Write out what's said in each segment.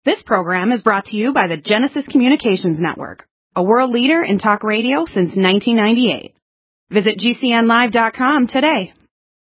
This program is brought to you by the Genesis Communications Network, a world leader in talk radio since 1998. Visit GCNlive.com today.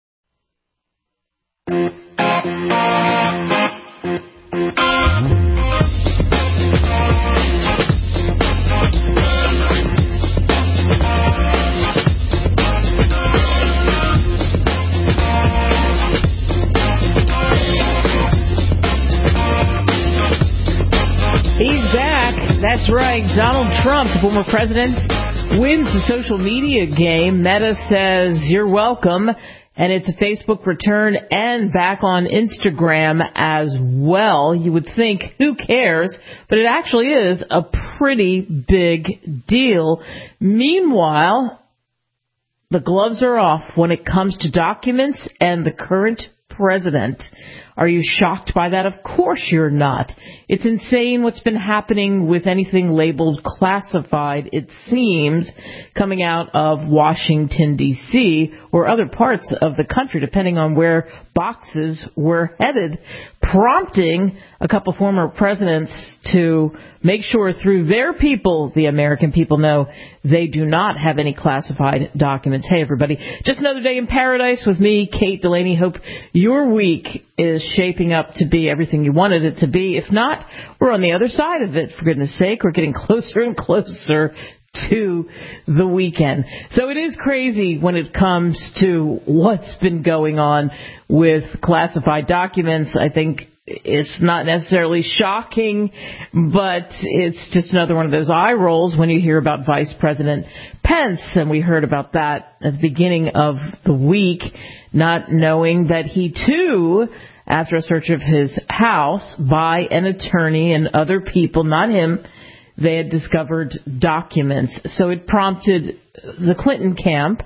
He's back. That's right. Donald Trump, the former president, wins the social media game. Meta says, you're welcome. And it's a Facebook return and back on Instagram as well. You would think, who cares? But it actually is a pretty big deal. Meanwhile, the gloves are off when it comes to documents and the current president. Are you shocked by that? Of course you're not. It's insane what's been happening with anything labeled classified, it seems, coming out of Washington, D.C. or other parts of the country, depending on where boxes were headed, prompting a couple former presidents to make sure through their people, the American people, know they do not have any classified documents. Hey, everybody. Just another day in paradise with me, Kate Delaney. Hope your week is shaping up to be everything you wanted it to be. If not, we're on the other side of it, for goodness sake. We're getting closer and closer to the weekend. So it is crazy when it comes to what's been going on with classified documents. I think it's not necessarily shocking, but it's just another one of those eye rolls when you hear about Vice President Pence. And we heard about that at the beginning of the week, not knowing that he, too, after a search of his house by an attorney and other people, not him, they had discovered documents. So it prompted the Clinton camp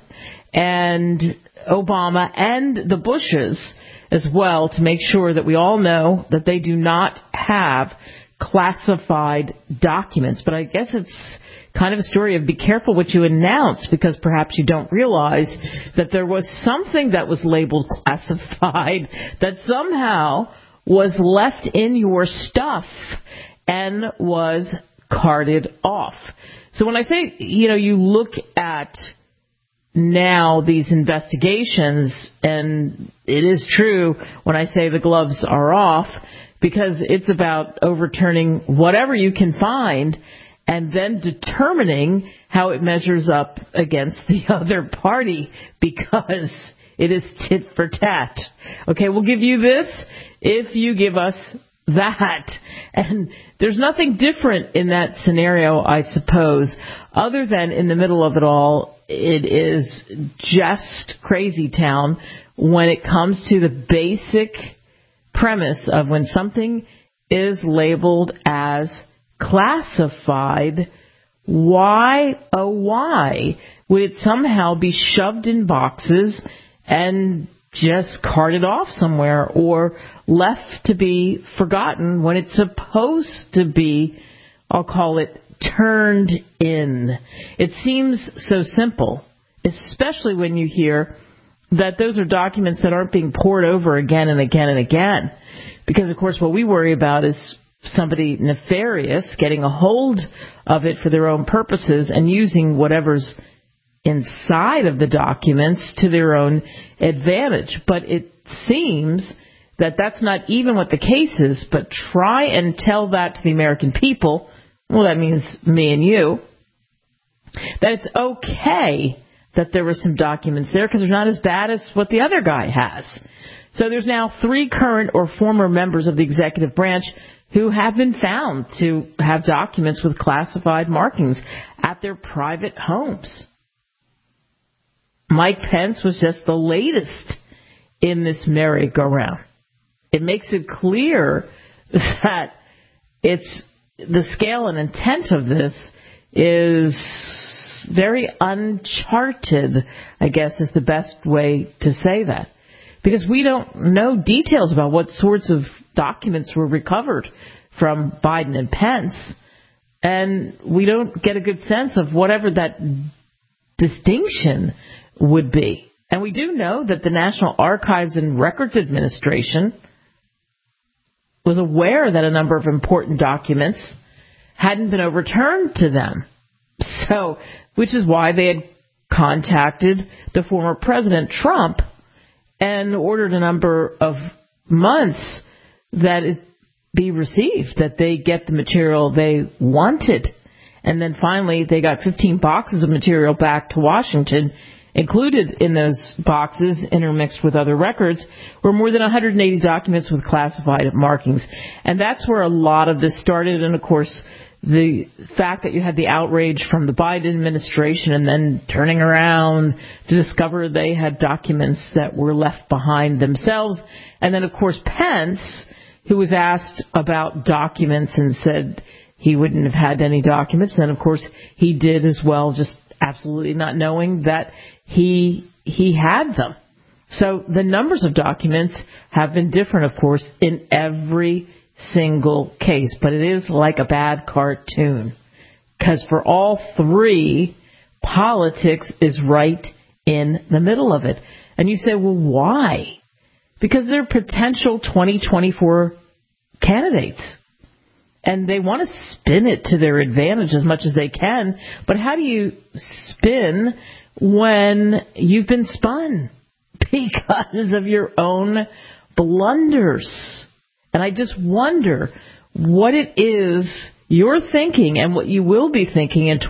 and Obama and the Bushes as well to make sure that we all know that they do not have classified documents. But I guess it's kind of a story of be careful what you announce, because perhaps you don't realize that there was something that was labeled classified that somehow was left in your stuff and was carted off. So when I say, you look at now these investigations, and it is true when I say the gloves are off, because it's about overturning whatever you can find and then determining how it measures up against the other party, because it is tit for tat. Okay, we'll give you this if you give us that. And there's nothing different in that scenario, I suppose, other than in the middle of it all, it is just crazy town when it comes to the basic premise of when something is labeled as classified, why, oh why, would it somehow be shoved in boxes and just carted off somewhere or left to be forgotten when it's supposed to be, I'll call it, turned in? It seems so simple, especially when you hear that those are documents that aren't being poured over again and again and again. Because, of course, what we worry about is somebody nefarious getting a hold of it for their own purposes and using whatever's inside of the documents to their own advantage. But it seems that that's not even what the case is, but try and tell that to the American people, well, that means me and you, that it's okay that there were some documents there because they're not as bad as what the other guy has. So there's now 3 current or former members of the executive branch who have been found to have documents with classified markings at their private homes. Mike Pence was just the latest in this merry-go-round. It makes it clear that it's the scale and intent of this is very uncharted, I guess is the best way to say that. Because we don't know details about what sorts of documents were recovered from Biden and Pence. And we don't get a good sense of whatever that distinction would be. And we do know that the National Archives and Records Administration was aware that a number of important documents hadn't been overturned to them. So, which is why they had contacted the former President Trump and ordered a number of months that it be received, that they get the material they wanted. And then finally they got 15 boxes of material back to Washington. Included in those boxes, intermixed with other records, were more than 180 documents with classified markings. And that's where a lot of this started. And, of course, the fact that you had the outrage from the Biden administration and then turning around to discover they had documents that were left behind themselves. And then, of course, Pence, who was asked about documents and said he wouldn't have had any documents. And, of course, he did as well, just absolutely not knowing that he had them. So the numbers of documents have been different, of course, in every single case. But it is like a bad cartoon, because for all three, politics is right in the middle of it. And you say, well, why? Because they're potential 2024 candidates. And they want to spin it to their advantage as much as they can. But how do you spin when you've been spun? Because of your own blunders. And I just wonder what it is you're thinking and what you will be thinking in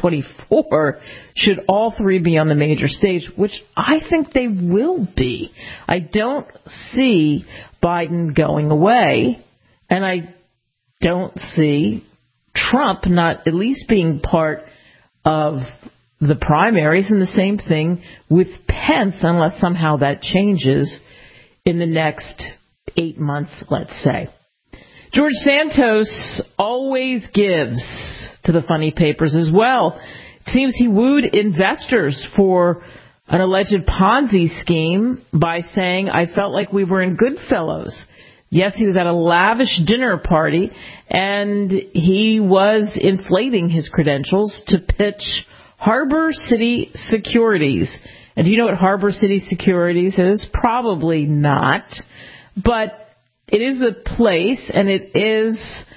2024 should all three be on the major stage, which I think they will be. I don't see Biden going away, and I don't see Trump not at least being part of the primaries, and the same thing with Pence, unless somehow that changes in the next 8 months, let's say. George Santos always gives to the funny papers as well. It seems he wooed investors for an alleged Ponzi scheme by saying, I felt like we were in Goodfellas. Yes, he was at a lavish dinner party, and he was inflating his credentials to pitch Harbor City Securities. And do you know what Harbor City Securities is? Probably not. But it is a place, and it is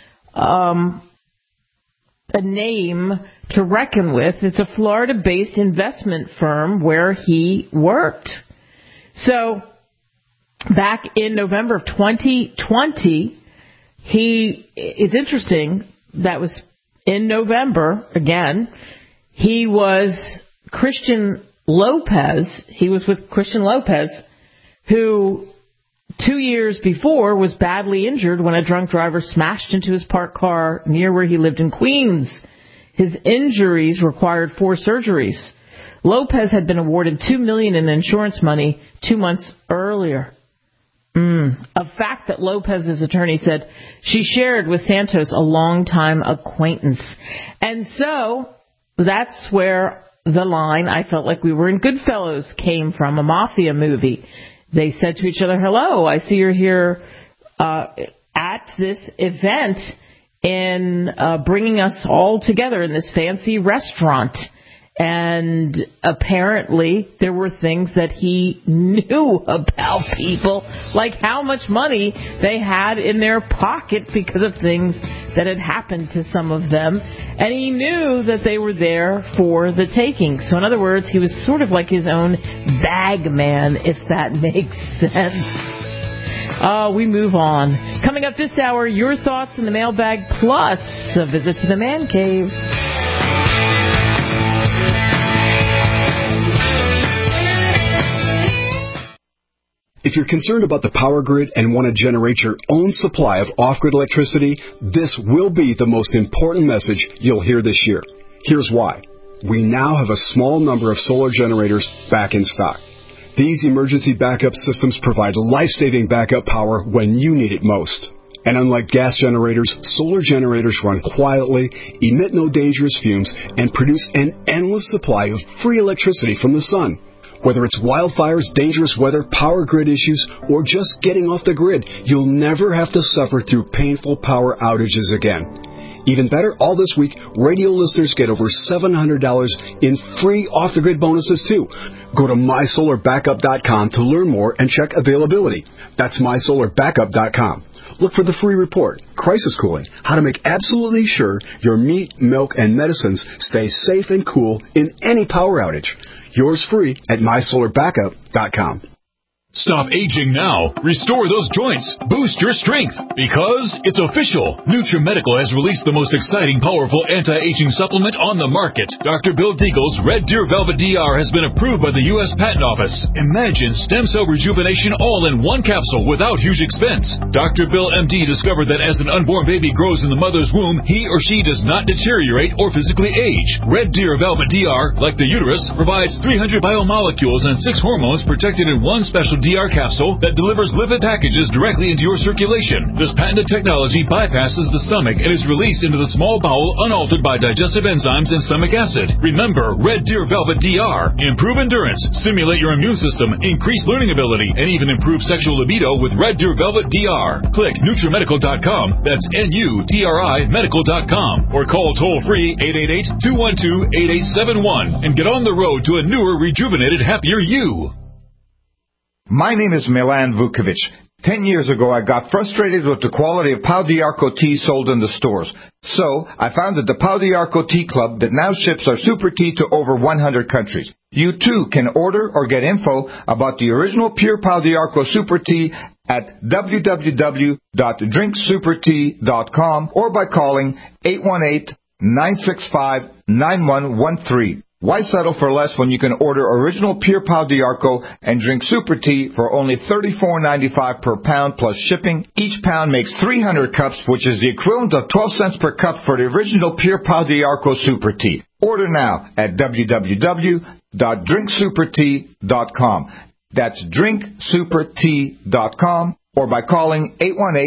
a name to reckon with. It's a Florida-based investment firm where he worked. So back in November of 2020, it's interesting, that was in November, again, he was Christian Lopez. He was with Christian Lopez, who 2 years before was badly injured when a drunk driver smashed into his parked car near where he lived in Queens. His injuries required 4 surgeries. Lopez had been awarded $2 million in insurance money 2 months earlier. A fact that Lopez's attorney said she shared with Santos, a longtime acquaintance. And so that's where the line, I felt like we were in Goodfellas, came from, a mafia movie. They said to each other, hello, I see you're here at this event in bringing us all together in this fancy restaurant. And apparently there were things that he knew about people, like how much money they had in their pocket because of things that had happened to some of them. And he knew that they were there for the taking. So in other words, he was sort of like his own bag man, if that makes sense. We move on. Coming up this hour, your thoughts in the mailbag, plus a visit to the man cave. If you're concerned about the power grid and want to generate your own supply of off-grid electricity, this will be the most important message you'll hear this year. Here's why. We now have a small number of solar generators back in stock. These emergency backup systems provide life-saving backup power when you need it most. And unlike gas generators, solar generators run quietly, emit no dangerous fumes, and produce an endless supply of free electricity from the sun. Whether it's wildfires, dangerous weather, power grid issues, or just getting off the grid, you'll never have to suffer through painful power outages again. Even better, all this week, radio listeners get over $700 in free off-the-grid bonuses, too. Go to mysolarbackup.com to learn more and check availability. That's mysolarbackup.com. look for the free report, Crisis Cooling, how to make absolutely sure your meat, milk, and medicines stay safe and cool in any power outage. Yours free at mysolarbackup.com. Stop aging now. Restore those joints. Boost your strength. Because it's official. NutriMedical has released the most exciting, powerful anti-aging supplement on the market. Dr. Bill Deagle's Red Deer Velvet DR has been approved by the U.S. Patent Office. Imagine stem cell rejuvenation all in one capsule without huge expense. Dr. Bill MD discovered that as an unborn baby grows in the mother's womb, he or she does not deteriorate or physically age. Red Deer Velvet DR, like the uterus, provides 300 biomolecules and 6 hormones protected in one special DR capsule that delivers lipid packages directly into your circulation. This patented technology bypasses the stomach and is released into the small bowel unaltered by digestive enzymes and stomach acid. Remember, Red Deer Velvet DR. Improve endurance, stimulate your immune system, increase learning ability, and even improve sexual libido with Red Deer Velvet DR. Click NutriMedical.com. That's NUTRI Medical.com. Or call toll-free 888-212-8871 and get on the road to a newer, rejuvenated, happier you. My name is Milan Vukovic. 10 years ago, I got frustrated with the quality of Pau d'Arco tea sold in the stores. So, I founded the Pau d'Arco Tea Club that now ships our super tea to over 100 countries. You too can order or get info about the original pure Pau d'Arco super tea at www.drinksupertea.com or by calling 818-965-9113. Why settle for less when you can order original pure Pau d'Arco and drink super tea for only $34.95 per pound plus shipping? Each pound makes 300 cups, which is the equivalent of 12 cents per cup for the original pure Pau d'Arco super tea. Order now at www.drinksupertea.com. That's drinksupertea.com or by calling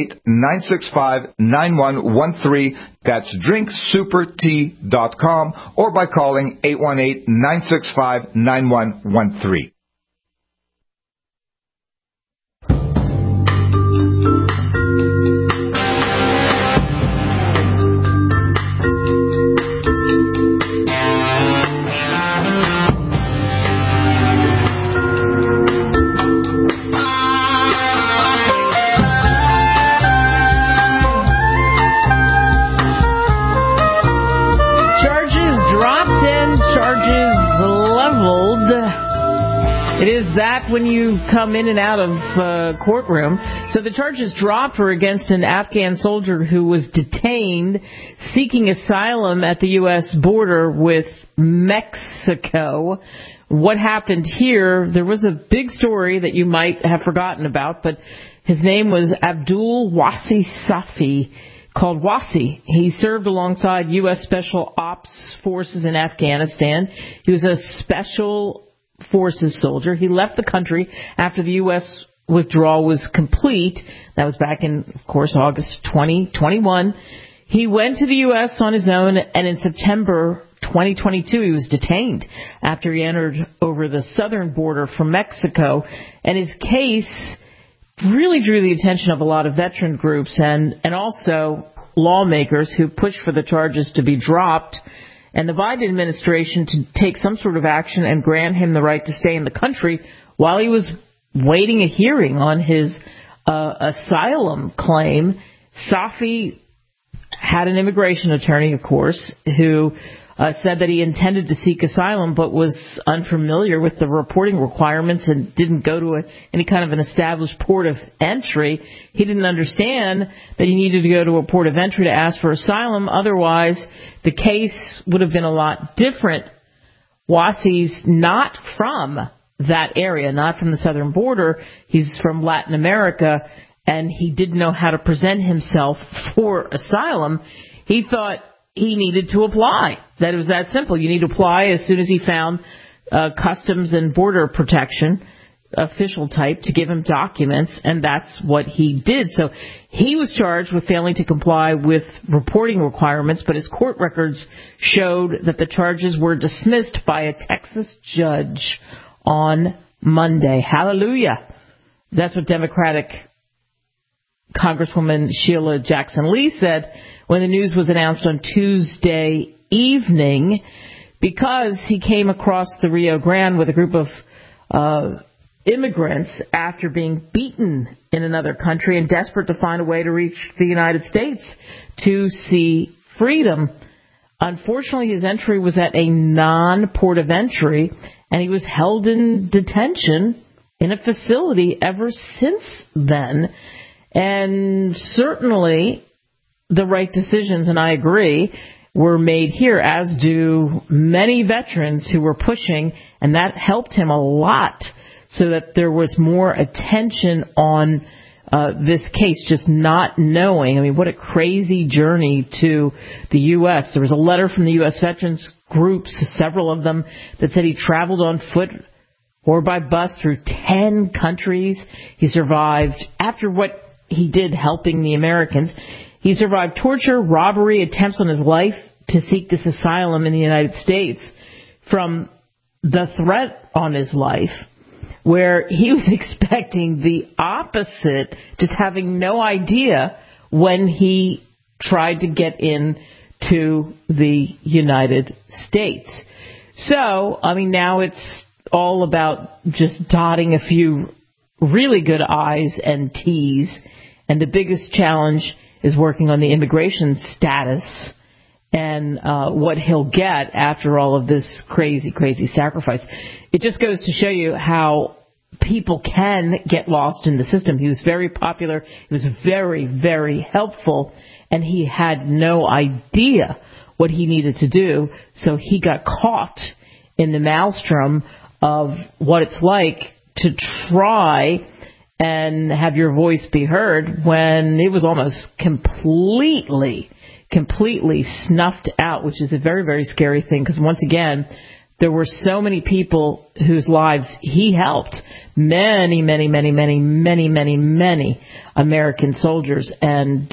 818-965-9113. That's drinksupertea.com or by calling 818-965-9113. It is that when you come in and out of courtroom. So the charges dropped were against an Afghan soldier who was detained seeking asylum at the U.S. border with Mexico. What happened here, there was a big story that you might have forgotten about, but his name was Abdul Wasi Safi, called Wasi. He served alongside U.S. Special Ops Forces in Afghanistan. He was a Special Forces soldier. He left the country after the U.S. withdrawal was complete. That was back in, of course, August 2021. He went to the U.S. on his own, and in September 2022, he was detained after he entered over the southern border from Mexico. And his case really drew the attention of a lot of veteran groups and also lawmakers who pushed for the charges to be dropped and the Biden administration to take some sort of action and grant him the right to stay in the country while he was waiting a hearing on his asylum claim. Safi had an immigration attorney, of course, who said that he intended to seek asylum but was unfamiliar with the reporting requirements and didn't go to any kind of an established port of entry. He didn't understand that he needed to go to a port of entry to ask for asylum. Otherwise, the case would have been a lot different. Wasi's not from that area, not from the southern border. He's from Latin America, and he didn't know how to present himself for asylum. He thought he needed to apply. That it was that simple. You need to apply as soon as he found Customs and Border Protection official type to give him documents, and that's what he did. So he was charged with failing to comply with reporting requirements, but his court records showed that the charges were dismissed by a Texas judge on Monday. Hallelujah. That's what Democratic Congresswoman Sheila Jackson-Lee said when the news was announced on Tuesday evening, because he came across the Rio Grande with a group of immigrants after being beaten in another country and desperate to find a way to reach the United States to see freedom. Unfortunately, his entry was at a non-port of entry, and he was held in detention in a facility ever since then. And certainly the right decisions, and I agree, were made here, as do many veterans who were pushing, and that helped him a lot so that there was more attention on this case, just not knowing. I mean, what a crazy journey to the U.S. There was a letter from the U.S. veterans groups, several of them, that said he traveled on foot or by bus through 10 countries. He survived, after what he did helping the Americans, he survived torture, robbery, attempts on his life to seek this asylum in the United States from the threat on his life, where he was expecting the opposite, just having no idea when he tried to get into the United States. So, I mean, now it's all about just dotting a few really good I's and T's, and the biggest challenge is working on the immigration status and what he'll get after all of this crazy, crazy sacrifice. It just goes to show you how people can get lost in the system. He was very popular. He was very, very helpful, and he had no idea what he needed to do, so he got caught in the maelstrom of what it's like to try and have your voice be heard when it was almost completely snuffed out, which is a very, very scary thing, because once again, there were so many people whose lives he helped, many American soldiers, and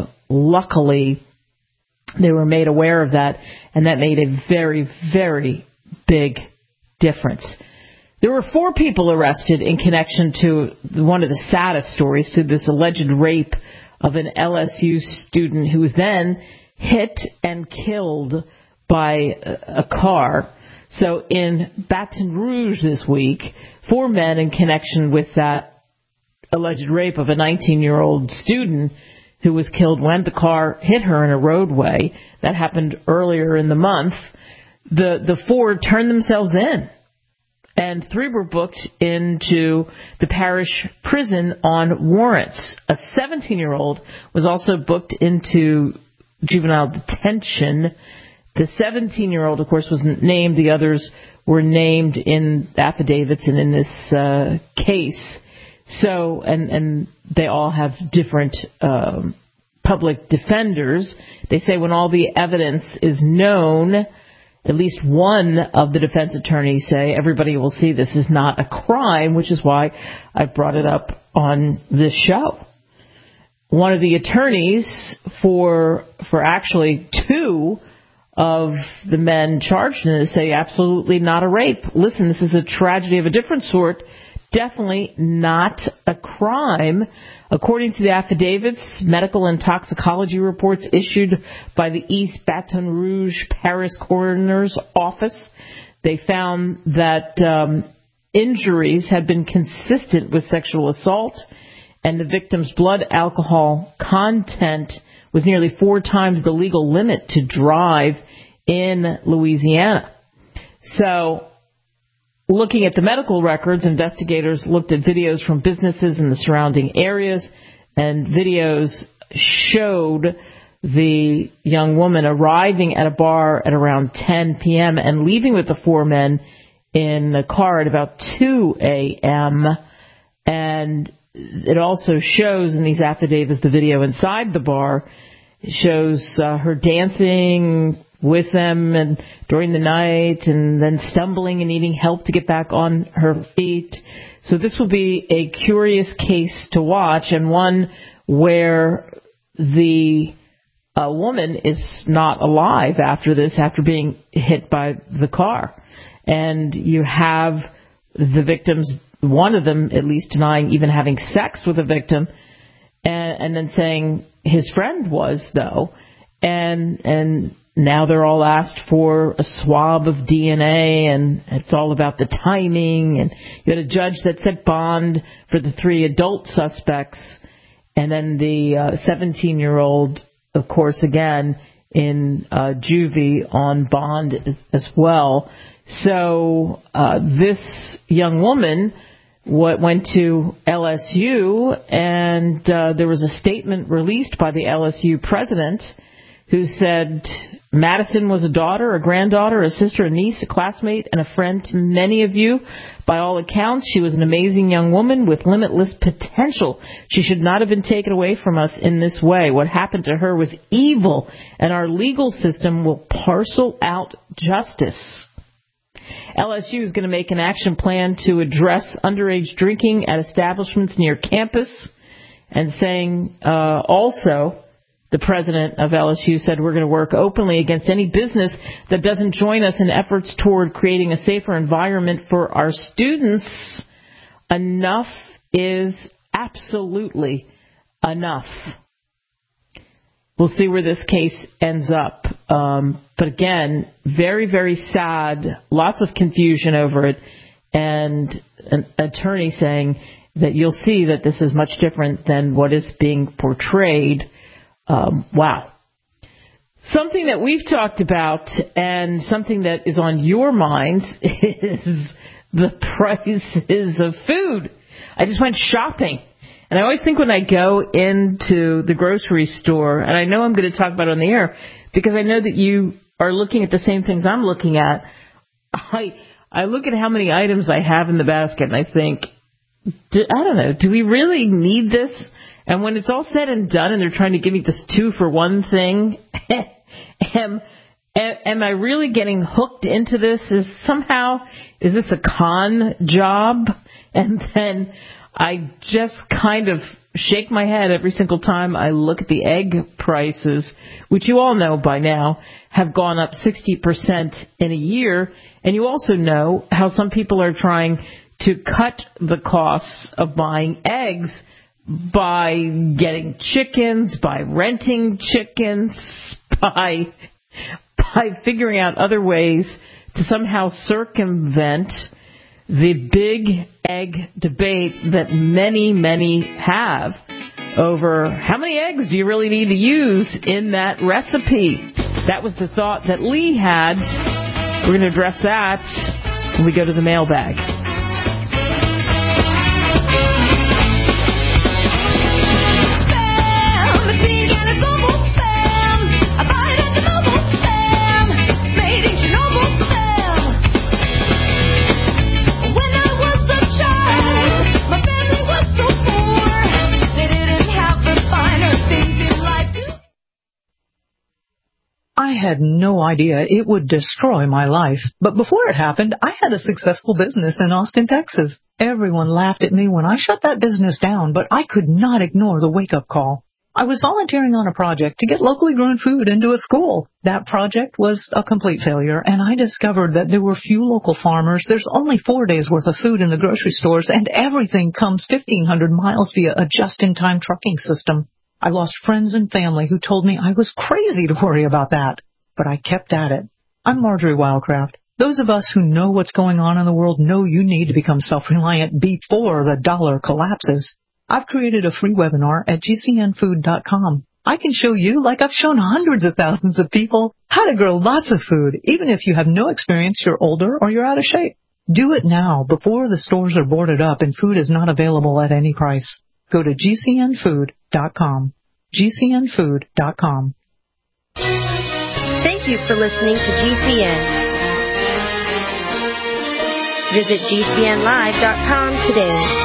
luckily they were made aware of that, and that made a very, very big difference. There were 4 people arrested in connection to one of the saddest stories, to this alleged rape of an LSU student who was then hit and killed by a car. So in Baton Rouge this week, 4 men in connection with that alleged rape of a 19-year-old student who was killed when the car hit her in a roadway. That happened earlier in the month. The 4 turned themselves in, and 3 were booked into the parish prison on warrants. A 17-year-old was also booked into juvenile detention. The 17-year-old, of course, wasn't named. The others were named in affidavits and in this case. So, and they all have different public defenders. They say when all the evidence is known, at least one of the defense attorneys say everybody will see this is not a crime, which is why I brought it up on this show. One of the attorneys for actually 2 of the men charged in this say absolutely not a rape. Listen, this is a tragedy of a different sort. Definitely not a crime. According to the affidavits, medical and toxicology reports issued by the East Baton Rouge Parish Coroner's Office, they found that injuries had been consistent with sexual assault, and the victim's blood alcohol content was nearly 4 times the legal limit to drive in Louisiana. So, looking at the medical records, investigators looked at videos from businesses in the surrounding areas, and videos showed the young woman arriving at a bar at around 10 p.m. and leaving with the 4 men in the car at about 2 a.m. And it also shows in these affidavits, the video inside the bar shows her dancing with them and during the night, and then stumbling and needing help to get back on her feet. So this will be a curious case to watch, and one where the woman is not alive after this, after being hit by the car. And you have the victims, one of them at least, denying even having sex with a victim, and then saying his friend was, though. And now they're all asked for a swab of DNA, and it's all about the timing. And you had a judge that set bond for the 3 adult suspects, and then the 17-year-old, of course, again, in juvie on bond as well. So this young woman went to LSU, and there was a statement released by the LSU president who said Madison was a daughter, a granddaughter, a sister, a niece, a classmate, and a friend to many of you. By all accounts, she was an amazing young woman with limitless potential. She should not have been taken away from us in this way. What happened to her was evil, and our legal system will parcel out justice. LSU is going to make an action plan to address underage drinking at establishments near campus, and saying also, the president of LSU said, we're going to work openly against any business that doesn't join us in efforts toward creating a safer environment for our students. Enough is absolutely enough. We'll see where this case ends up. But again, very, very sad, lots of confusion over it, and an attorney saying that you'll see that this is much different than what is being portrayed. Wow. Something that we've talked about and something that is on your minds is the prices of food. I just went shopping. And I always think when I go into the grocery store, and I know I'm going to talk about it on the air, because I know that you are looking at the same things I'm looking at. I look at how many items I have in the basket, and I think, I don't know, do we really need this? And when it's all said and done and they're trying to give me this 2-for-1 thing, am I really getting hooked into this? Is this a con job? And then I just kind of shake my head every single time I look at the egg prices, which you all know by now have gone up 60% in a year. And you also know how some people are trying to cut the costs of buying eggs by getting chickens, by renting chickens, by figuring out other ways to somehow circumvent the big egg debate that many, many have over how many eggs do you really need to use in that recipe. That was the thought that Lee had. We're going to address that when we go to the mailbag. I had no idea it would destroy my life. But before it happened, I had a successful business in Austin, Texas. Everyone laughed at me when I shut that business down, but I could not ignore the wake-up call. I was volunteering on a project to get locally grown food into a school. That project was a complete failure, and I discovered that there were few local farmers. There's only 4 days' worth of food in the grocery stores, and everything comes 1,500 miles via a just-in-time trucking system. I lost friends and family who told me I was crazy to worry about that, but I kept at it. I'm Marjorie Wildcraft. Those of us who know what's going on in the world know you need to become self-reliant before the dollar collapses. I've created a free webinar at gcnfood.com. I can show you, like I've shown hundreds of thousands of people, how to grow lots of food, even if you have no experience, you're older, or you're out of shape. Do it now, before the stores are boarded up and food is not available at any price. Go to gcnfood.com. gcnfood.com. Thank you for listening to GCN. Visit GCNlive.com today.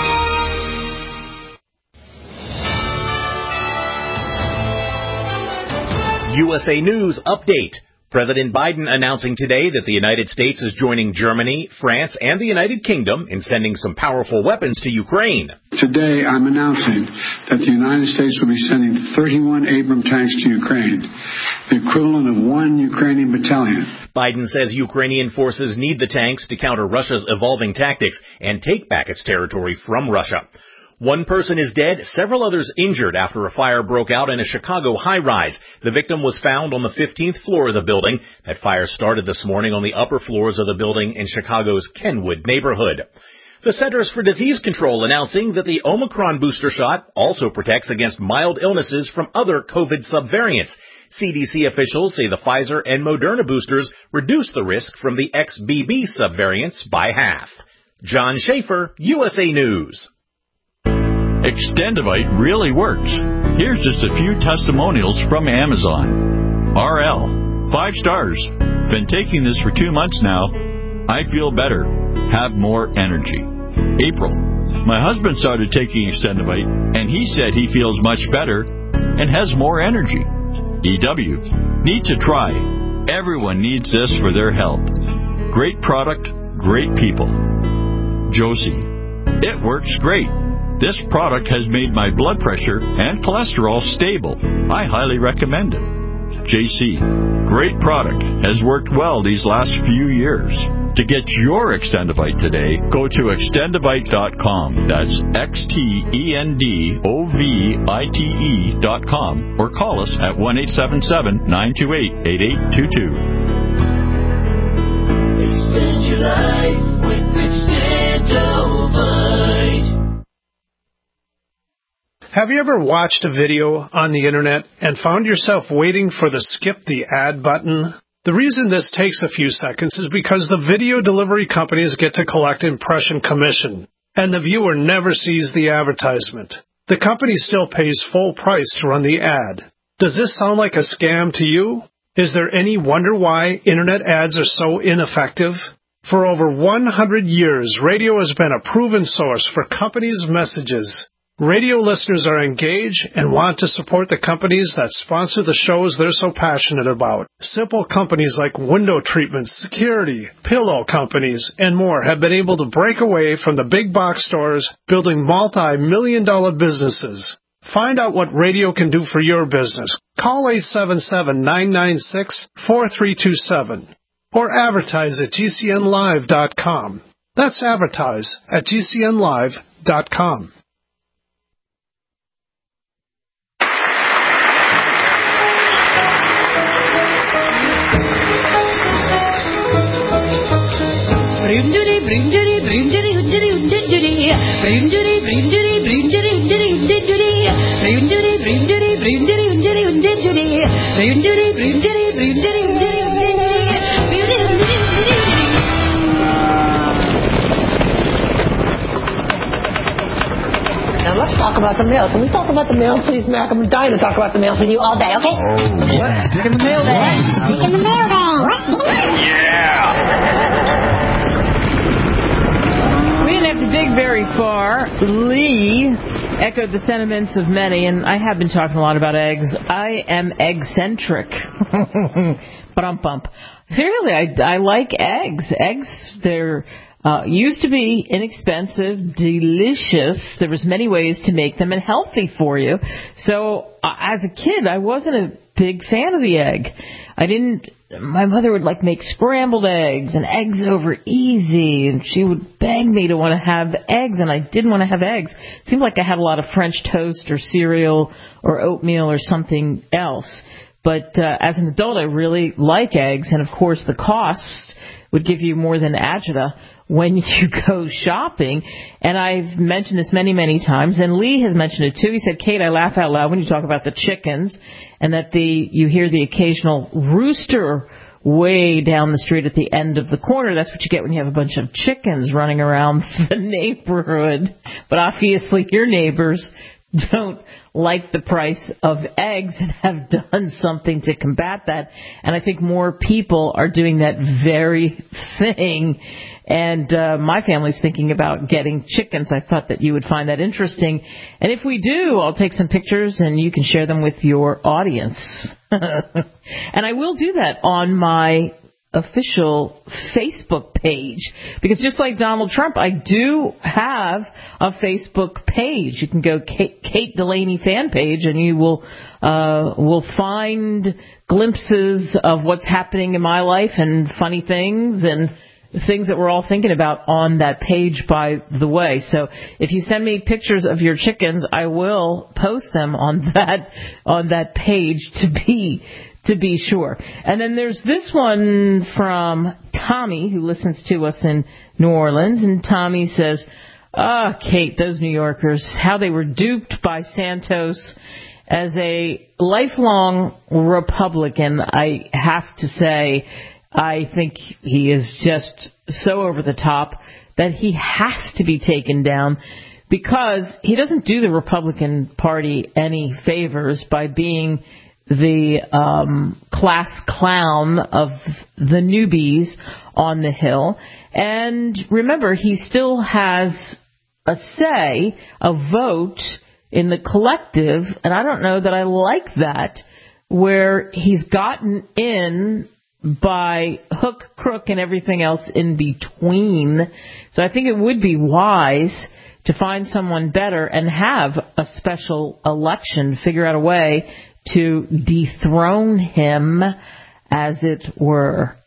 USA News Update. President Biden announcing today that the United States is joining Germany, France, and the United Kingdom in sending some powerful weapons to Ukraine. Today, I'm announcing that the United States will be sending 31 Abrams tanks to Ukraine, the equivalent of 1 Ukrainian battalion. Biden says Ukrainian forces need the tanks to counter Russia's evolving tactics and take back its territory from Russia. One person is dead, several others injured after a fire broke out in a Chicago high-rise. The victim was found on the 15th floor of the building. That fire started this morning on the upper floors of the building in Chicago's Kenwood neighborhood. The Centers for Disease Control announcing that the Omicron booster shot also protects against mild illnesses from other COVID subvariants. CDC officials say the Pfizer and Moderna boosters reduce the risk from the XBB subvariants by half. John Schaefer, USA News. Extendivite really works. Here's just a few testimonials from Amazon. RL, 5 stars. Been taking this for 2 months now. I feel better. Have more energy. April, my husband started taking Extendivite, and he said he feels much better and has more energy. EW, need to try. Everyone needs this for their health. Great product, great people. Josie, it works great. This product has made my blood pressure and cholesterol stable. I highly recommend it. JC, great product. Has worked well these last few years. To get your Extendivite today, go to extendivite.com. That's XTENDOVITE.com or call us at 1-877-928-8822. Extend your life with Extendivite. Have you ever watched a video on the internet and found yourself waiting for the skip the ad button? The reason this takes a few seconds is because the video delivery companies get to collect impression commission, and the viewer never sees the advertisement. The company still pays full price to run the ad. Does this sound like a scam to you? Is there any wonder why internet ads are so ineffective? For over 100 years, radio has been a proven source for companies' messages. Radio listeners are engaged and want to support the companies that sponsor the shows they're so passionate about. Simple companies like window treatments, security, pillow companies, and more have been able to break away from the big box stores, building multi-million-dollar businesses. Find out what radio can do for your business. Call 877-996-4327 or advertise at GCNlive.com. That's advertise at GCNlive.com. Now let's talk about the mail. Can we talk about the mail, please, Mac? I'm dying to talk about the mail with you all day, okay? Oh, yeah. Stick in the mail bag. Stick in the mail bag. Yeah. We didn't have to dig very far. Lee echoed the sentiments of many, and I have been talking a lot about eggs. I am egg-centric. Bump. Seriously, I like eggs. Eggs, they're used to be inexpensive, delicious. There was many ways to make them and healthy for you. So as a kid, I wasn't a big fan of the egg. My mother would make scrambled eggs and eggs over easy, and she would beg me to want to have eggs, and I didn't want to have eggs. It seemed like I had a lot of French toast or cereal or oatmeal or something else. But as an adult, I really like eggs, and of course the cost would give you more than agita when you go shopping. And I've mentioned this many, many times, and Lee has mentioned it too. He said, Kate, I laugh out loud when you talk about the chickens and that you hear the occasional rooster way down the street at the end of the corner. That's what you get when you have a bunch of chickens running around the neighborhood. But obviously your neighbors don't like the price of eggs and have done something to combat that. And I think more people are doing that very thing. And my family's thinking about getting chickens. I thought that you would find that interesting. And if we do, I'll take some pictures and you can share them with your audience. And I will do that on my official Facebook page, because just like Donald Trump, I do have a Facebook page. You can go Kate Delaney fan page, and you will find glimpses of what's happening in my life and funny things, and things that we're all thinking about on that page, by the way. So if you send me pictures of your chickens, I will post them on that page to be sure. And then there's this one from Tommy, who listens to us in New Orleans, and Tommy says, Kate, those New Yorkers, how they were duped by Santos. As a lifelong Republican, I have to say, I think he is just so over the top that he has to be taken down, because he doesn't do the Republican Party any favors by being the class clown of the newbies on the Hill. And remember, he still has a say, a vote in the collective, and I don't know that I like that, where he's gotten in by hook, crook, and everything else in between. So I think it would be wise to find someone better and have a special election, figure out a way to dethrone him, as it were.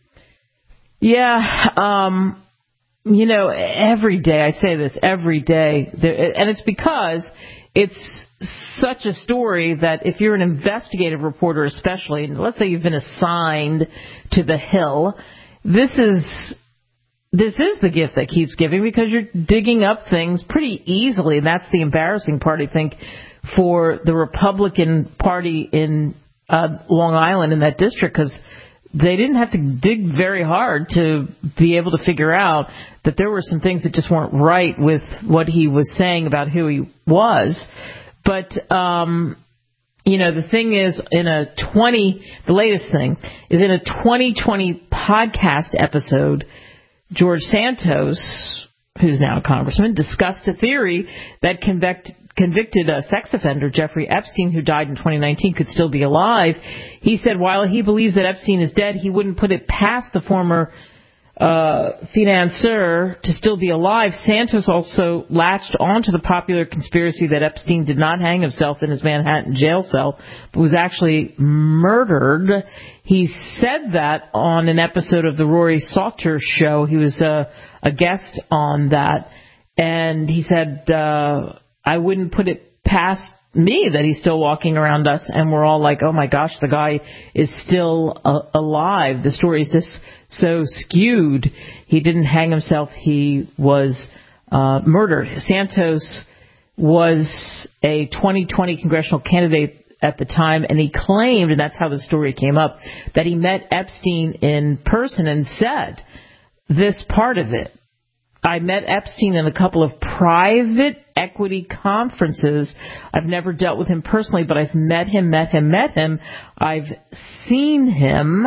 Yeah, every day, I say this, every day, and it's because it's such a story that if you're an investigative reporter especially, and let's say you've been assigned to the Hill, this is the gift that keeps giving, because you're digging up things pretty easily. And that's the embarrassing part, I think, for the Republican Party in Long Island, in that district, because they didn't have to dig very hard to be able to figure out that there were some things that just weren't right with what he was saying about who he was. But, the thing is, the latest thing is in a 2020 podcast episode, George Santos, who's now a congressman, discussed a theory that convicted sex offender Jeffrey Epstein, who died in 2019, could still be alive. He said while he believes that Epstein is dead, he wouldn't put it past the former financier to still be alive. Santos also latched onto the popular conspiracy that Epstein did not hang himself in his Manhattan jail cell, but was actually murdered. He said that on an episode of the Rory Salter Show. He was a guest on that, and he said, I wouldn't put it past me that he's still walking around us, and we're all like, oh my gosh, the guy is still alive. The story is just so skewed. He didn't hang himself. He was murdered. Santos was a 2020 congressional candidate at the time, and he claimed, and that's how the story came up, that he met Epstein in person and said this part of it. I met Epstein in a couple of private equity conferences. I've never dealt with him personally, but I've met him. I've seen him.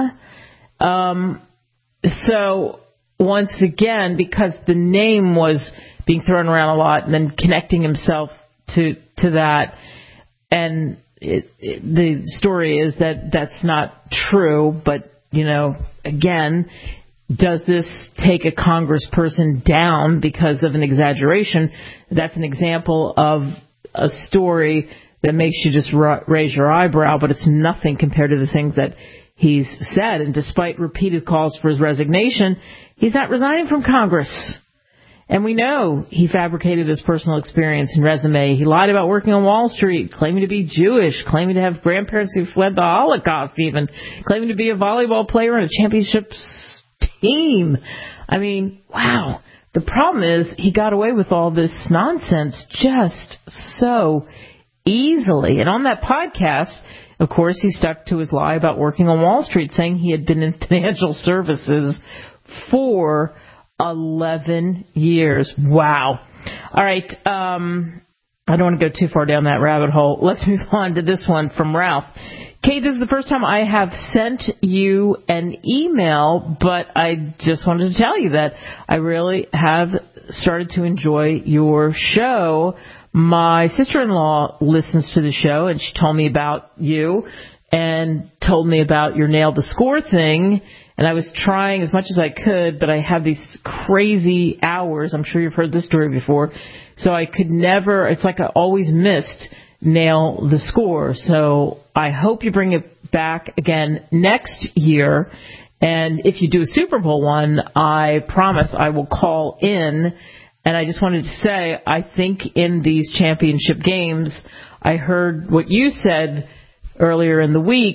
So once again, because the name was being thrown around a lot, and then connecting himself to that, and the story is that that's not true. But, again, does this take a congressperson down because of an exaggeration? That's an example of a story that makes you just raise your eyebrow, but it's nothing compared to the things that he's said. And despite repeated calls for his resignation, he's not resigning from Congress. And we know he fabricated his personal experience and resume. He lied about working on Wall Street, claiming to be Jewish, claiming to have grandparents who fled the Holocaust even, claiming to be a volleyball player on a championship team. I mean, wow. The problem is he got away with all this nonsense just so easily. And on that podcast, of course, he stuck to his lie about working on Wall Street, saying he had been in financial services for 11 years. Wow. All right. I don't want to go too far down that rabbit hole. Let's move on to this one from Ralph. Kate, this is the first time I have sent you an email, but I just wanted to tell you that I really have started to enjoy your show. My sister-in-law listens to the show, and she told me about you and told me about your Nail the Score thing. And I was trying as much as I could, but I have these crazy hours. I'm sure you've heard this story before. So I could never, it's like I always missed Nail the Score. So I hope you bring it back again next year. And if you do a Super Bowl one, I promise I will call in. And I just wanted to say, I think in these championship games, I heard what you said earlier in the week,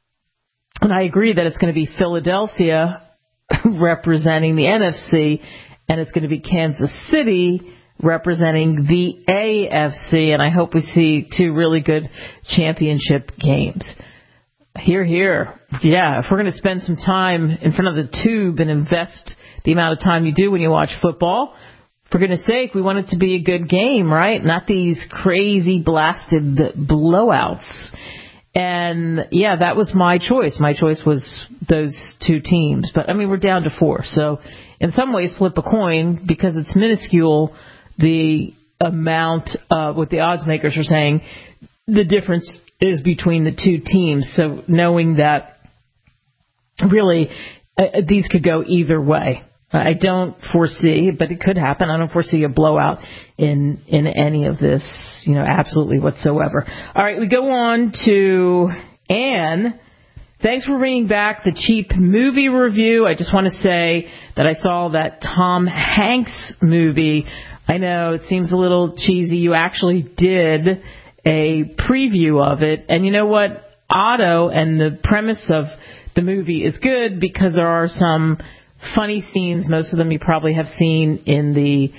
and I agree that it's going to be Philadelphia representing the NFC, and it's going to be Kansas City representing the AFC, and I hope we see two really good championship games. Hear, hear. Yeah, if we're going to spend some time in front of the tube and invest the amount of time you do when you watch football, for goodness sake, we want it to be a good game, right? Not these crazy blasted blowouts. And, yeah, that was my choice. My choice was those two teams. But, I mean, we're down to 4. So, in some ways, flip a coin because it's minuscule, the amount, what the odds makers are saying, the difference is between the two teams. So, knowing that, really, these could go either way. I don't foresee, but it could happen. I don't foresee a blowout in any of this, absolutely whatsoever. All right, we go on to Anne. Thanks for bringing back the cheap movie review. I just want to say that I saw that Tom Hanks movie. I know it seems a little cheesy. You actually did a preview of it. And you know what? Otto and the premise of the movie is good because there are some funny scenes. Most of them you probably have seen in the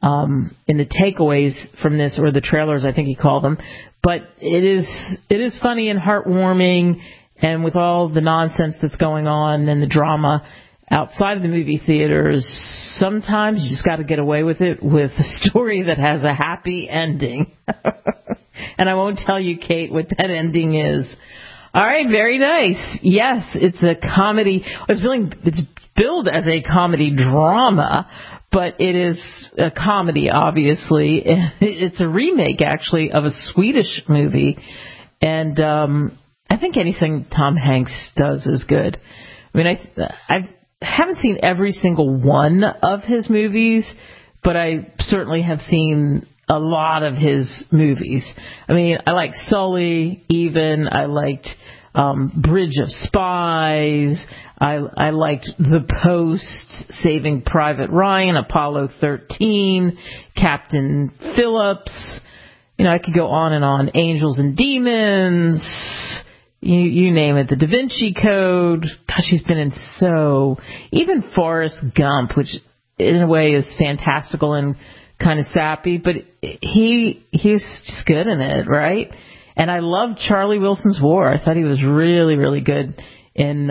takeaways from this, or the trailers, I think you call them. But it is funny and heartwarming, and with all the nonsense that's going on and the drama outside of the movie theaters, sometimes you just got to get away with it with a story that has a happy ending. And I won't tell you, Kate, what that ending is. All right, very nice. Yes, it's a comedy. It's billed as a comedy drama, but it is a comedy, obviously. It's a remake, actually, of a Swedish movie. And I think anything Tom Hanks does is good. I mean, I haven't seen every single one of his movies, but I certainly have seen a lot of his movies. I mean, I like Sully, even. I liked Bridge of Spies. I liked The Post, Saving Private Ryan, Apollo 13, Captain Phillips. I could go on and on. Angels and Demons. You name it. The Da Vinci Code. Gosh, he's been in even Forrest Gump, which in a way is fantastical and kind of sappy, but he's just good in it, right? And I love Charlie Wilson's War. I thought he was really, really good in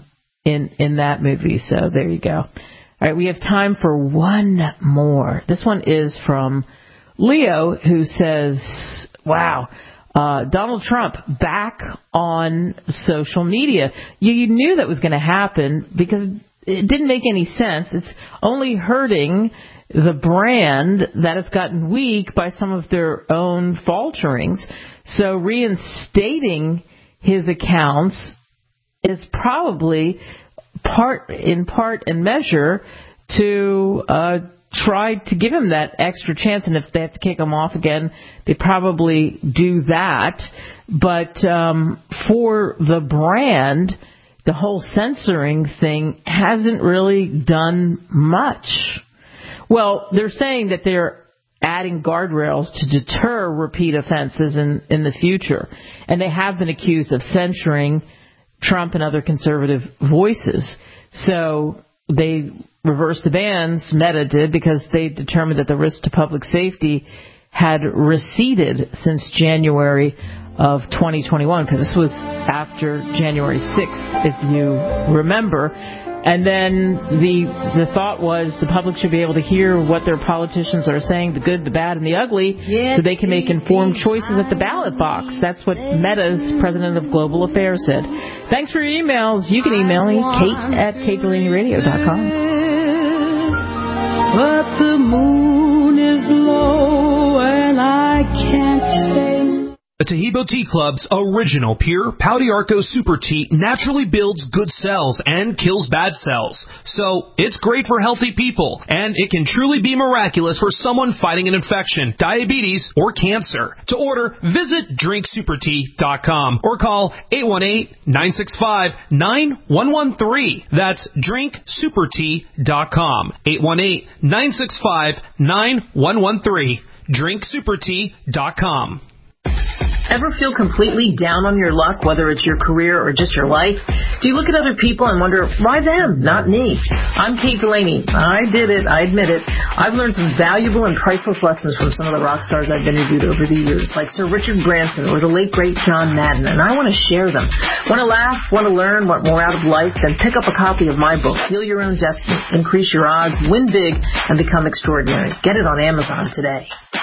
that movie. So there you go. All right, we have time for one more. This one is from Leo, who says, wow, Donald Trump back on social media. You knew that was going to happen because it didn't make any sense. It's only hurting the brand that has gotten weak by some of their own falterings. So reinstating his accounts is probably in part and measure to try to give him that extra chance. And if they have to kick him off again, they probably do that. But for the brand, the whole censoring thing hasn't really done much. Well, they're saying that they're adding guardrails to deter repeat offenses in the future. And they have been accused of censoring Trump and other conservative voices. So they reversed the bans, Meta did, because they determined that the risk to public safety had receded since January of 2021, because this was after January 6th, if you remember. And then the thought was the public should be able to hear what their politicians are saying, the good, the bad, and the ugly, so they can make informed choices at the ballot box. That's what Meta's president of global affairs said. Thanks for your emails. You can email me, kate@katedelaneyradio.com. But the moon is low and I can't say The Taheebo Tea Club's original pure Pau d'Arco Super Tea naturally builds good cells and kills bad cells. So, it's great for healthy people, and it can truly be miraculous for someone fighting an infection, diabetes, or cancer. To order, visit drinksupertea.com or call 818-965-9113. That's drinksupertea.com. 818-965-9113. drinksupertea.com. Ever feel completely down on your luck, whether it's your career or just your life? Do you look at other people and wonder, why them, not me? I'm Kate Delaney. I did it. I admit it. I've learned some valuable and priceless lessons from some of the rock stars I've interviewed over the years, like Sir Richard Branson or the late, great John Madden, and I want to share them. Want to laugh? Want to learn? Want more out of life? Then pick up a copy of my book, Heal Your Own Destiny, Increase Your Odds, Win Big, and Become Extraordinary. Get it on Amazon today.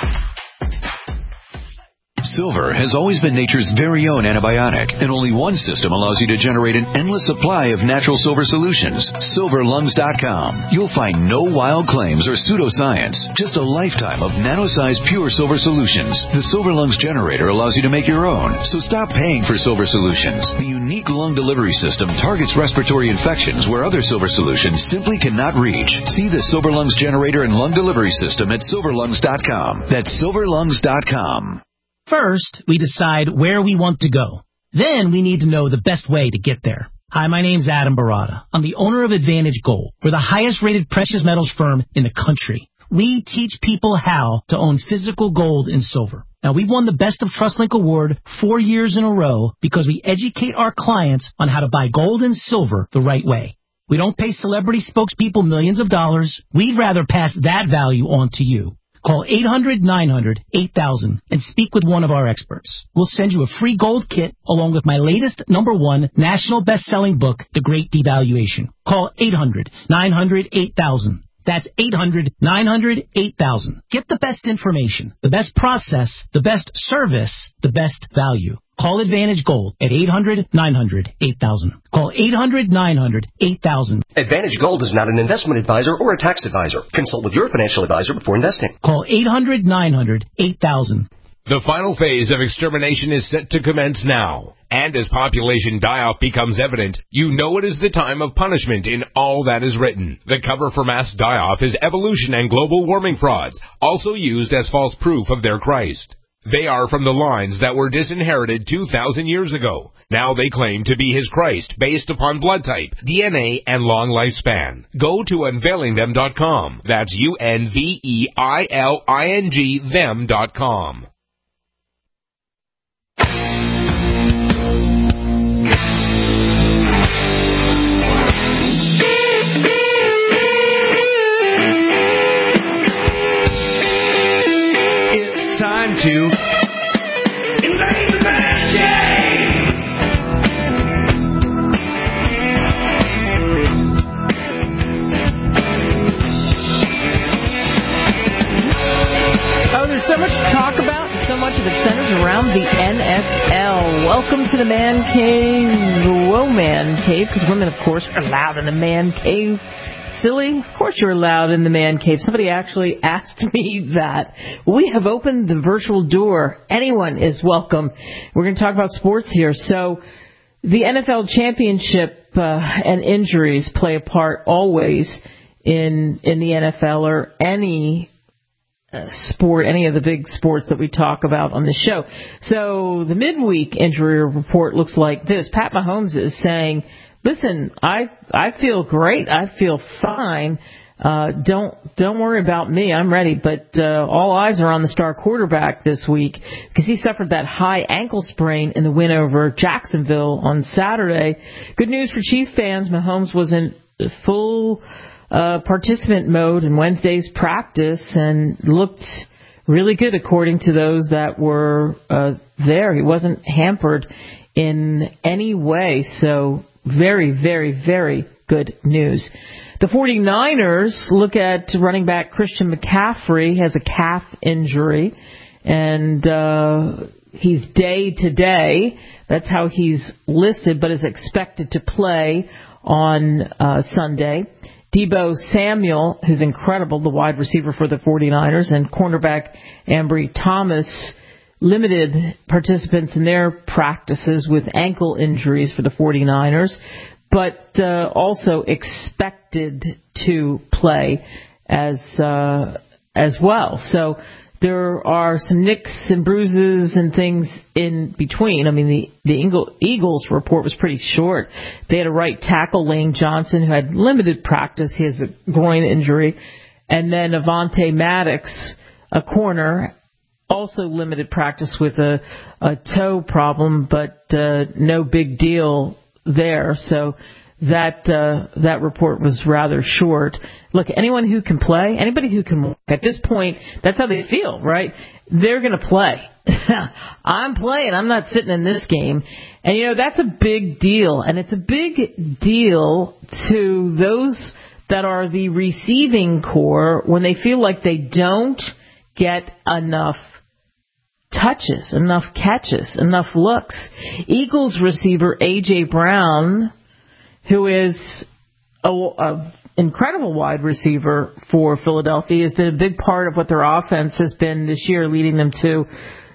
Silver has always been nature's very own antibiotic, and only one system allows you to generate an endless supply of natural silver solutions. SilverLungs.com. You'll find no wild claims or pseudoscience, just a lifetime of nano-sized pure silver solutions. The Silver Lungs generator allows you to make your own, so stop paying for silver solutions. The unique lung delivery system targets respiratory infections where other silver solutions simply cannot reach. See the Silver Lungs generator and lung delivery system at SilverLungs.com. That's SilverLungs.com. First, we decide where we want to go. Then we need to know the best way to get there. Hi, my name's Adam Barada. I'm the owner of Advantage Gold. We're the highest rated precious metals firm in the country. We teach people how to own physical gold and silver. Now, we've won the Best of TrustLink Award 4 years in a row because we educate our clients on how to buy gold and silver the right way. We don't pay celebrity spokespeople millions of dollars. We'd rather pass that value on to you. Call 800-900-8000 and speak with one of our experts. We'll send you a free gold kit along with my latest #1 national best-selling book, The Great Devaluation. Call 800-900-8000. That's 800-900-8000. Get the best information, the best process, the best service, the best value. Call Advantage Gold at 800-900-8000. Call 800-900-8000. Advantage Gold is not an investment advisor or a tax advisor. Consult with your financial advisor before investing. Call 800-900-8000. The final phase of extermination is set to commence now. And as population die-off becomes evident, you know it is the time of punishment in all that is written. The cover for mass die-off is evolution and global warming frauds, also used as false proof of their Christ. They are from the lines that were disinherited 2,000 years ago. Now they claim to be his Christ based upon blood type, DNA, and long lifespan. Go to unveilingthem.com. That's UNVEILING them.com. Time to Invade the Man Cave! Oh, there's so much to talk about, and so much of it centers around the NFL. Welcome to the Man Cave, the Whoa Man Cave, because women, of course, are allowed in the Man Cave. Silly? Of course you're allowed in the man cave. Somebody actually asked me that. We have opened the virtual door. Anyone is welcome. We're going to talk about sports here. So the NFL championship and injuries play a part always in the NFL or any sport, any of the big sports that we talk about on the show. So the midweek injury report looks like this. Pat Mahomes is saying, listen, I feel great. I feel fine. Don't worry about me. I'm ready. But all eyes are on the star quarterback this week because he suffered that high ankle sprain in the win over Jacksonville on Saturday. Good news for Chiefs fans. Mahomes was in full participant mode in Wednesday's practice and looked really good according to those that were there. He wasn't hampered in any way. So very, very, very good news. The 49ers look at running back Christian McCaffrey has a calf injury, and he's day-to-day. That's how he's listed, but is expected to play on Sunday. Deebo Samuel, who's incredible, the wide receiver for the 49ers, and cornerback Ambry Thomas limited participants in their practices with ankle injuries for the 49ers, but also expected to play as well. So there are some nicks and bruises and things in between. I mean, the Eagles report was pretty short. They had a right tackle, Lane Johnson, who had limited practice. He has a groin injury. And then Avonte Maddox, a corner, also limited practice with a toe problem, but no big deal there. So that report was rather short. Look, anyone who can play, anybody who can walk, at this point, that's how they feel, right? They're going to play. I'm playing. I'm not sitting in this game. And, that's a big deal. And it's a big deal to those that are the receiving core when they feel like they don't get enough touches, enough catches, enough looks. Eagles receiver A.J. Brown, who is an incredible wide receiver for Philadelphia, has been a big part of what their offense has been this year, leading them to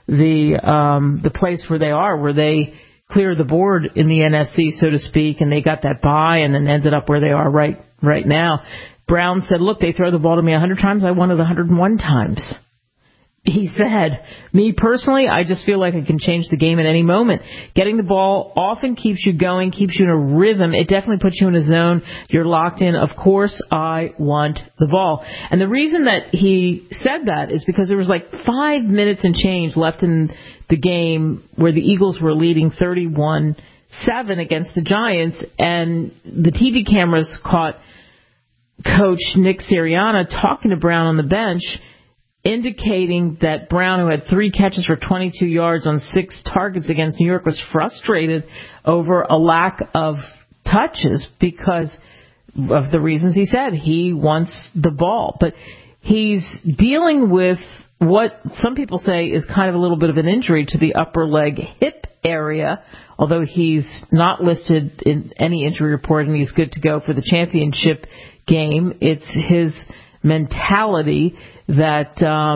the place where they are, where they clear the board in the NFC, so to speak, and they got that bye and then ended up where they are right now. Brown said, look, they throw the ball to me 100 times. I won it 101 times. He said, me personally, I just feel like I can change the game at any moment. Getting the ball often keeps you going, keeps you in a rhythm. It definitely puts you in a zone. You're locked in. Of course, I want the ball. And the reason that he said that is because there was like 5 minutes and change left in the game where the Eagles were leading 31-7 against the Giants, and the TV cameras caught Coach Nick Sirianni talking to Brown on the bench, indicating that Brown, who had 3 catches for 22 yards on 6 targets against New York, was frustrated over a lack of touches because of the reasons he said. He wants the ball. But he's dealing with what some people say is kind of a little bit of an injury to the upper leg hip area, although he's not listed in any injury report and he's good to go for the championship game. It's his mentality that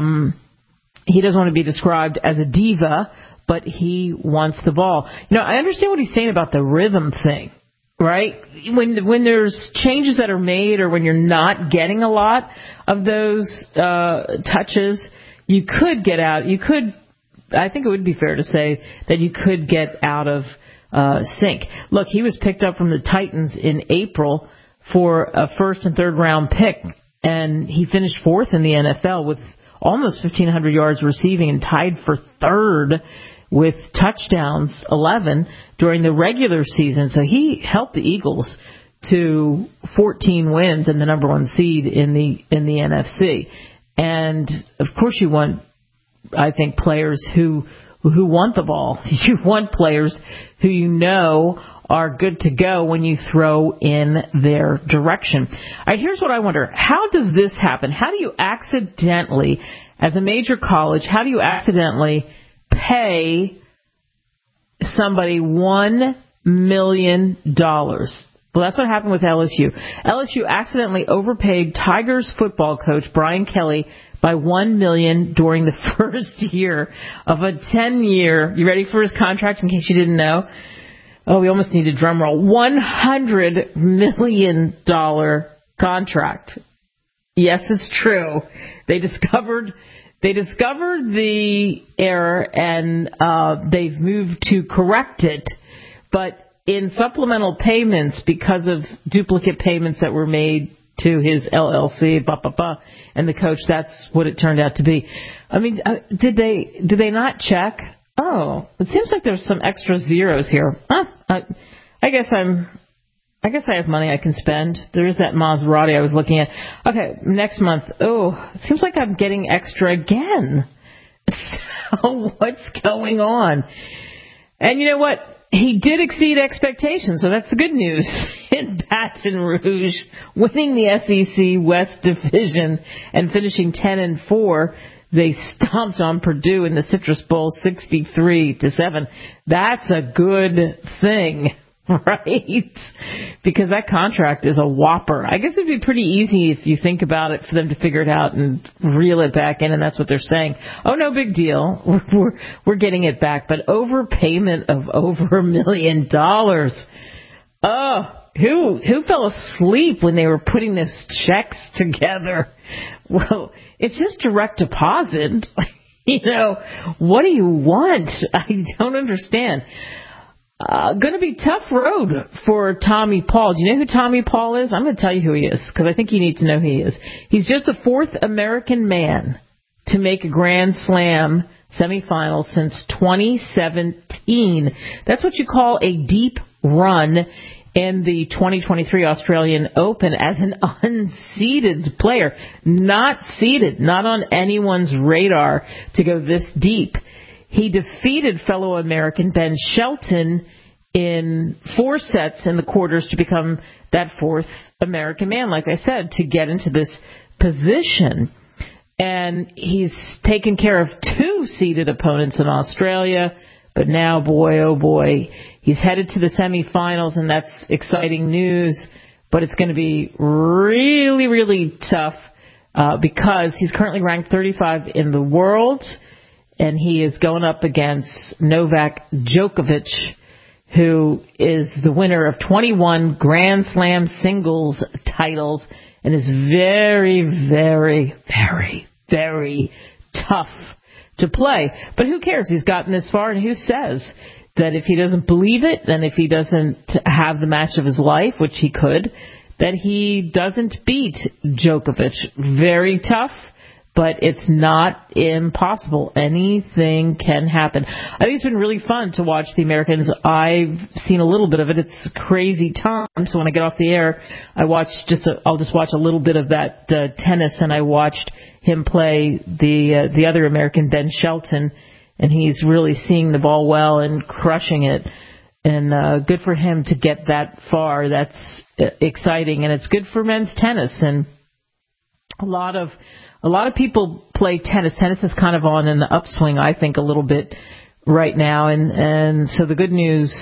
he doesn't want to be described as a diva, but he wants the ball. I understand what he's saying about the rhythm thing, right? When there's changes that are made or when you're not getting a lot of those touches, you could get out. I think it would be fair to say that you could get out of sync. Look, he was picked up from the Titans in April for a first and third round pick, and he finished 4th in the NFL with almost 1,500 yards receiving and tied for 3rd with touchdowns, 11, during the regular season. So he helped the Eagles to 14 wins and the number 1 seed in the NFC. And, of course, you want, I think, players who want the ball. You want players who are good to go when you throw in their direction. All right, here's what I wonder. How does this happen? How do you accidentally, as a major college, how do you accidentally pay somebody $1 million? Well, that's what happened with LSU. LSU accidentally overpaid Tigers football coach Brian Kelly by $1 million during the first year of a 10-year, you ready for his contract in case you didn't know? Oh, we almost need a drum roll. $100 million contract. Yes, it's true. They discovered the error and they've moved to correct it. But in supplemental payments, because of duplicate payments that were made to his LLC, and the coach, that's what it turned out to be. I mean, did they not check? Oh, it seems like there's some extra zeros here. I guess I have money I can spend. There is that Maserati I was looking at. Okay, next month. Oh, it seems like I'm getting extra again. So what's going on? And you know what? He did exceed expectations, so that's the good news. In Baton Rouge, winning the SEC West Division and finishing 10-4, they stomped on Purdue in the Citrus Bowl 63-7. That's a good thing. Right? Because that contract is a whopper. I guess it'd be pretty easy if you think about it for them to figure it out and reel it back in, and that's what they're saying. Oh, no big deal. We're getting it back. But overpayment of over $1 million. Oh, who fell asleep when they were putting those checks together? Well, it's just direct deposit. What do you want? I don't understand. Going to be tough road for Tommy Paul. Do you know who Tommy Paul is? I'm going to tell you who he is because I think you need to know who he is. He's just the fourth American man to make a Grand Slam semifinal since 2017. That's what you call a deep run in the 2023 Australian Open as an unseeded player. Not seeded, not on anyone's radar to go this deep. He defeated fellow American Ben Shelton in 4 sets in the quarters to become that fourth American man, like I said, to get into this position. And he's taken care of 2 seeded opponents in Australia. But now, boy, oh boy, he's headed to the semifinals, and that's exciting news. But it's going to be really, really tough because he's currently ranked 35 in the world. And he is going up against Novak Djokovic, who is the winner of 21 Grand Slam singles titles and is very, very, very, very tough to play. But who cares? He's gotten this far, and who says that if he doesn't believe it, and if he doesn't have the match of his life, which he could, that he doesn't beat Djokovic. Very tough. But it's not impossible. Anything can happen. I think it's been really fun to watch the Americans. I've seen a little bit of it. It's crazy time. So when I get off the air, I'll just watch a little bit of that tennis, and I watched him play the other American, Ben Shelton, and he's really seeing the ball well and crushing it. And good for him to get that far. That's exciting, and it's good for men's tennis. And a lot of people play tennis. Tennis is kind of on an upswing, I think, a little bit right now. And so the good news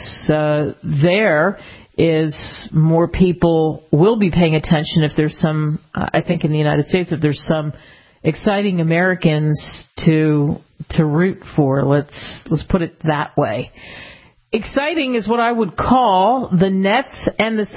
there is more people will be paying attention if there's some, I think in the United States, if there's some exciting Americans to root for. Let's put it that way. Exciting is what I would call the Nets and the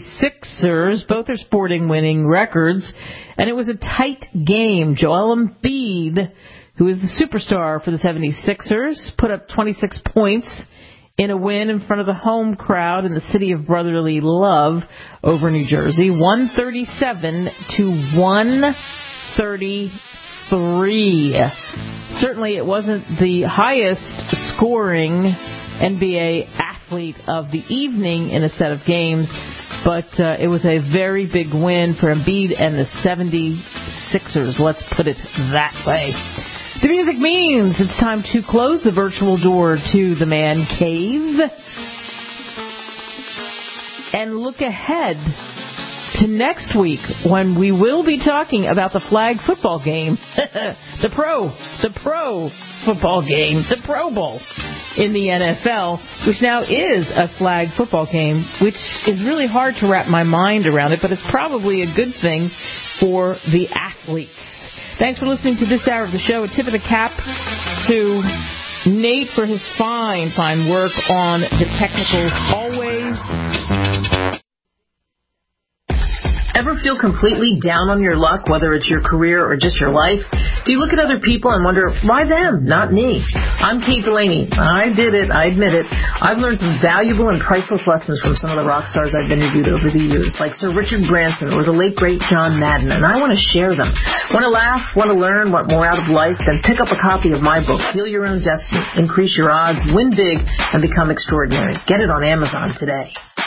76ers. Both are sporting winning records. And it was a tight game. Joel Embiid, who is the superstar for the 76ers, put up 26 points in a win in front of the home crowd in the city of brotherly love over New Jersey. 137 to 133. Certainly it wasn't the highest scoring NBA athlete of the evening in a set of games, but it was a very big win for Embiid and the 76ers. Let's put it that way. The music means it's time to close the virtual door to the man cave and look ahead to next week when we will be talking about the flag football game, the pro football game, the Pro Bowl in the NFL, which now is a flag football game, which is really hard to wrap my mind around it, but it's probably a good thing for the athletes. Thanks for listening to this hour of the show. A tip of the cap to Nate for his fine work on the technicals always. Ever feel completely down on your luck, whether it's your career or just your life? Do you look at other people and wonder, why them, not me? I'm Kate Delaney. I did it. I admit it. I've learned some valuable and priceless lessons from some of the rock stars I've interviewed over the years, like Sir Richard Branson or the late, great John Madden, and I want to share them. Want to laugh? Want to learn? Want more out of life? Then pick up a copy of my book, Deal Your Own Destiny, Increase Your Odds, Win Big, and Become Extraordinary. Get it on Amazon today.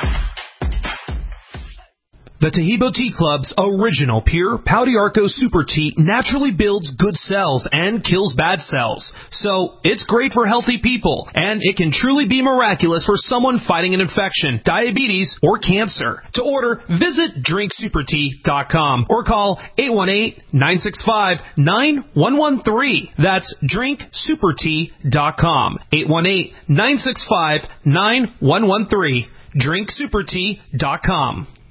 The Tahibo Tea Club's original pure Pau d'Arco Super Tea naturally builds good cells and kills bad cells. So it's great for healthy people, and it can truly be miraculous for someone fighting an infection, diabetes, or cancer. To order, visit drinksupertea.com or call 818-965-9113. That's drinksupertea.com. 818-965-9113. drinksupertea.com.